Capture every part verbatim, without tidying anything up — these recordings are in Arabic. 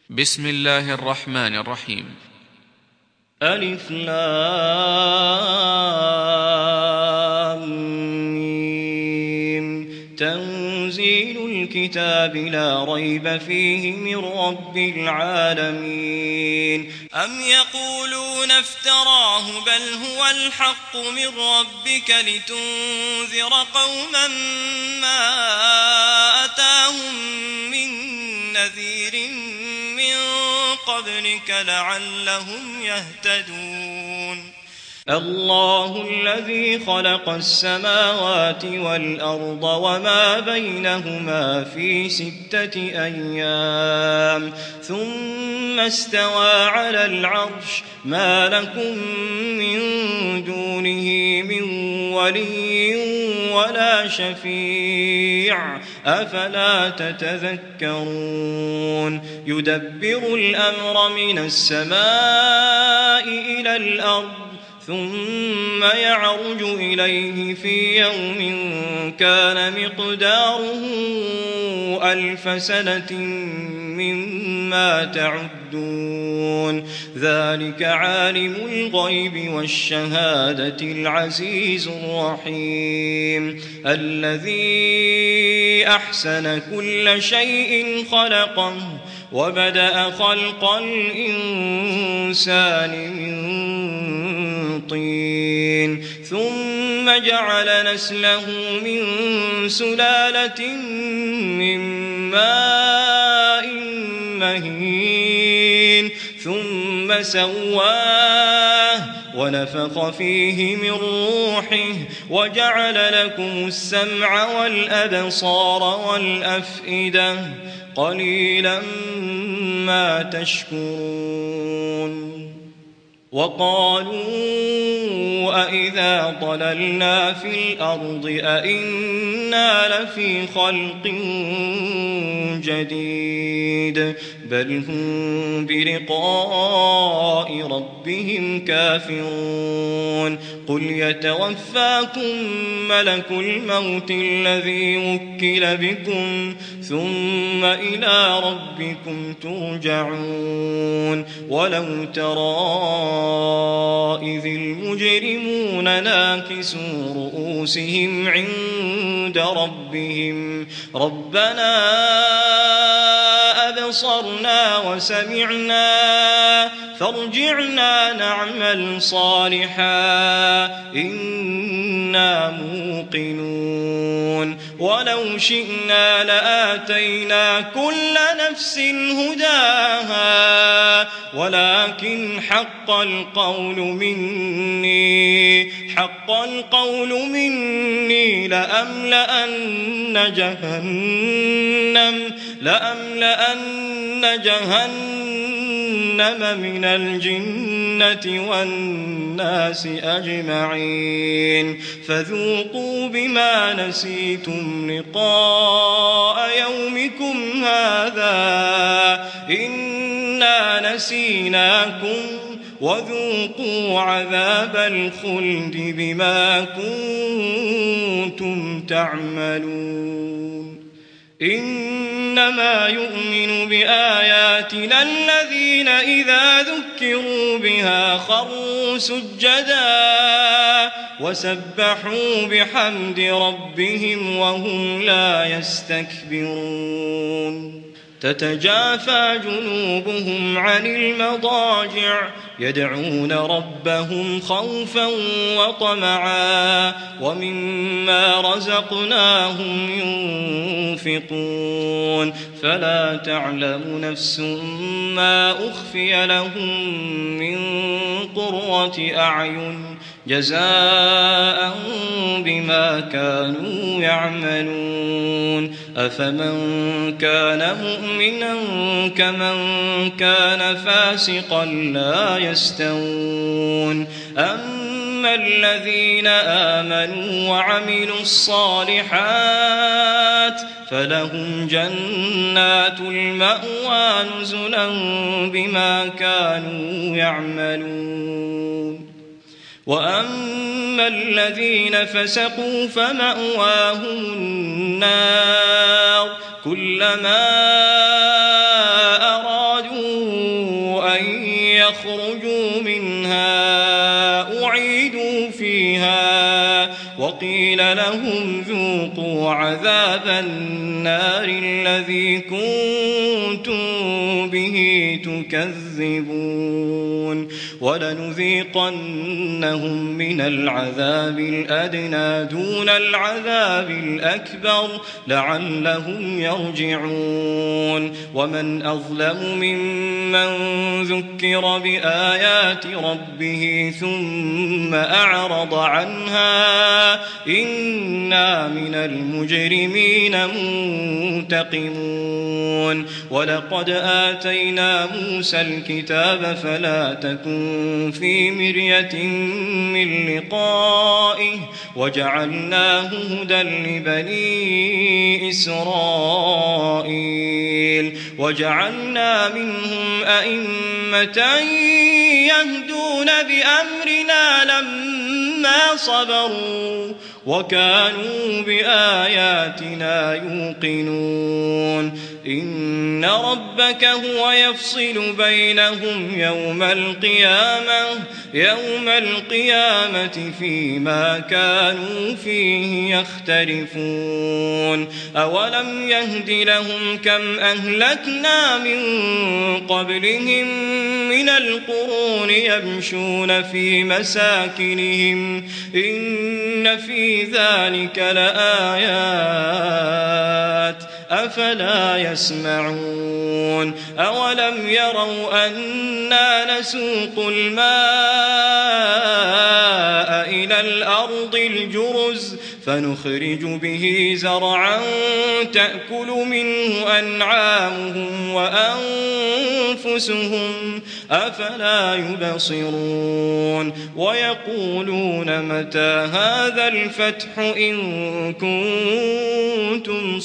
بسم الله الرحمن الرحيم. ألف لام ميم. تنزيل الكتاب لا ريب فيه من رب العالمين. أم يقولون افتراه بل هو الحق من ربك لتنذر قوما ما أتاهم من نذير من قبلك لعلهم يهتدون. الله الذي خلق السماوات والأرض وما بينهما في ستة أيام ثم استوى على العرش ما لكم من دونه من ولي ولا شفيع أفلا تتذكرون. يدبر الأمر من السماء إلى الأرض ثم يعرج إليه في يوم كان مقداره ألف سنة مما تعدون. ذلك عالم الغيب والشهادة العزيز الرحيم الذي أحسن كل شيء خلقه وبدأ خلق الإنسان من طين ثم جعل نسله من سلالة من ماء مهين ثم سواه ونفخ فيه من روحه وجعل لكم السمع والأبصار والأفئدة قليلا ما تشكرون. وقالوا أإذا ضللنا في الأرض أإنا لفي خلق جديد بل هم بلقاء ربهم كافرون. قل يتوفاكم ملك الموت الذي وكل بكم ثم إلى ربكم ترجعون. ولو ترى إذ المجرمون ناكسوا رؤوسهم عند ربهم ربنا أبصرنا وسمعنا فارجعنا نعمل صالحا إنا موقنون. ولو شئنا لآتينا كل نفس هداها ولكن حق القول مني حق القول مني لأملأن جهنم لأملأن جهنم من الجنة والناس أجمعين. فذوقوا بما نسيتم لقاء يومكم هذا إنا نسيناكم وذوقوا عذاب الخلد بما كنتم تعملون. إنما يؤمن بآياتنا الذين إذا ذكروا بها خروا سجدا وسبحوا بحمد ربهم وهم لا يستكبرون. تتجافى جنوبهم عن المضاجع يدعون ربهم خوفا وطمعا ومما رزقناهم ينفقون. فلا تعلم نفس ما أخفي لهم من قرة أعين جزاء بما كانوا يعملون. أفمن كان مؤمنا كمن كان فاسقا لا يستوون. أما الذين آمنوا وعملوا الصالحات فلهم جنات المأوى نزلا بما كانوا يعملون. وأما الذين فسقوا فمأواهم النار كلما أرادوا يخرجوا منها أعيدوا فيها وقيل لهم ذوقوا عذاب النار الذي كنتم به تكذبون ولنذيقنهم من العذاب الأدنى دون العذاب الأكبر لعلهم يرجعون ومن أظلم ممن ذكر بآيات ربه ثم أعرض عنها إنا من المجرمين منتقمون ولقد آتينا موسى الكتاب فلا تكن في مرية من لقائه وجعلناه هدى لبني إسرائيل وجعلنا منهم أئمة يهدون بأمرنا لما صبروا وكانوا بآياتنا يوقنون إن ربك هو يفصل بينهم يوم القيامة يوم القيامة فيما كانوا فيه يختلفون أولم يهد لهم كم أهلكنا من قبلهم من القرون يمشون في مساكنهم إن في ذلك لآيات أفلا يسمعون أولم يروا أنا نسوق الماء إلى الأرض الجرز فنخرج به زرعا تأكل منه أنعامهم وأنفسهم أفلا يبصرون ويقولون متى هذا الفتح إن كنتم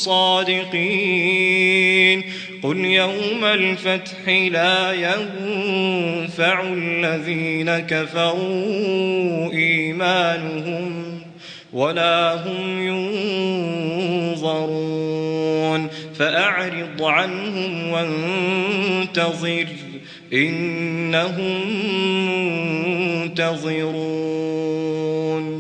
صادقين قل يوم الفتح لا ينفع الذين كفروا إيمانهم ولا هم ينظرون فأعرض عنهم وانتظر إنهم منتظرون.